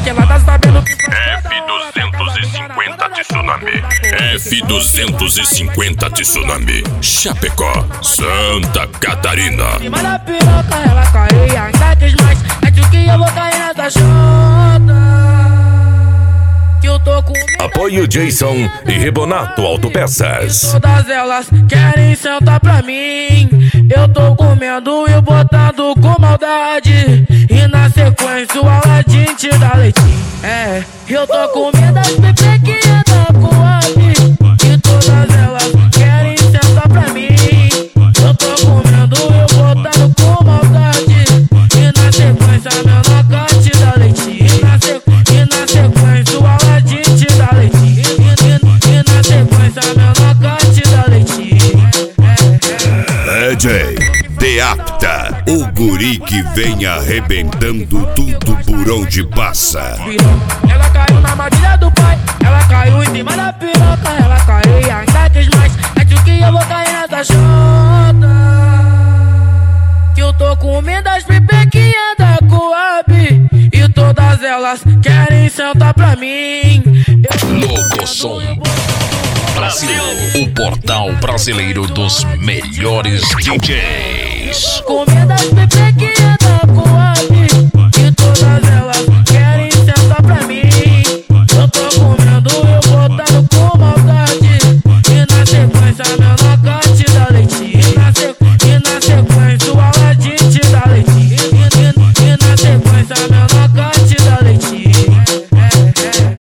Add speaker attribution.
Speaker 1: que ela tá sabendo que
Speaker 2: F250 Tsunami. F250 Tsunami. Chapecó, Santa Catarina.
Speaker 1: cima da piroca ela caiu e ainda quis mais. Acho que eu vou cair nessa chota. Que eu tô com medo.
Speaker 2: Apoio Jason e Rebonato Autopeças.
Speaker 1: Todas elas querem sentar pra mim. Eu tô comendo e botando com maldade. E na sequência o Aladim te dá leitinho. É, eu tô comendo as pepequinhas da Coab. E todas elas querem sentar pra mim. Eu tô comendo e botando com maldade. E na sequência meu noca te dá leitinho. E na sequência o Aladim te dá leitinho. E na sequência meu noca te dá leitinho.
Speaker 2: DJ Deapta, o guri que vem arrebentando tudo por onde passa.
Speaker 1: Ela caiu na armadilha do pai. Ela caiu em cima da piroca. Ela caiu e ainda quis mais. Acho que eu vou cair nessa chota. Que eu tô comendo as pipequinhas da Coab. E todas elas querem sentar pra mim.
Speaker 3: Logosom Brasil, o portal brasileiro dos melhores DJs.
Speaker 1: Comendo as pepequinhas da Coab.